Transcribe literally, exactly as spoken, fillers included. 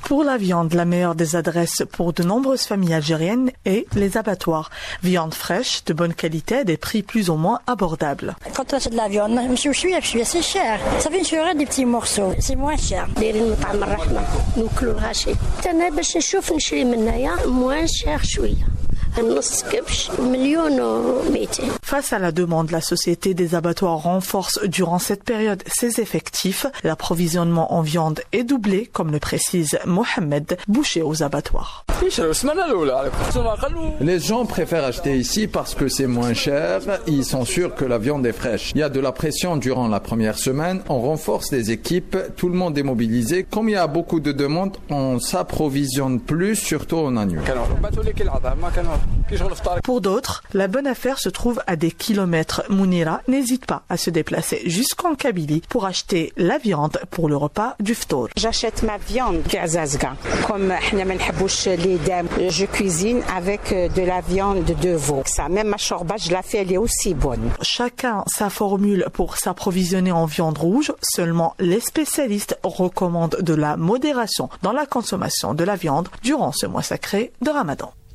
Pour la viande, la meilleure des adresses pour de nombreuses familles algériennes est les abattoirs. Viande fraîche, de bonne qualité, à des prix plus ou moins abordables. Quand on achète de la viande, c'est cher. Ça fait une surette des petits morceaux. C'est moins cher. moins cher شوية النص كبش مليون ومئتين. Face à la demande, la société des abattoirs renforce durant cette période ses effectifs. L'approvisionnement en viande est doublé, comme le précise Mohamed, boucher aux abattoirs. Les gens préfèrent acheter ici parce que c'est moins cher, ils sont sûrs que la viande est fraîche. Il y a de la pression durant la première semaine, on renforce les équipes, tout le monde est mobilisé. Comme il y a beaucoup de demandes, on s'approvisionne plus, surtout en agneau. Pour d'autres, la bonne affaire se trouve à des kilomètres. Mounira n'hésite pas à se déplacer jusqu'en Kabylie pour acheter la viande pour le repas du ftour. J'achète ma viande comme les dames. Je cuisine avec de la viande de veau. Ça, même ma chorba, je la fais, elle est aussi bonne. Chacun sa formule pour s'approvisionner en viande rouge. Seulement les spécialistes recommandent de la modération dans la consommation de la viande durant ce mois sacré de Ramadan.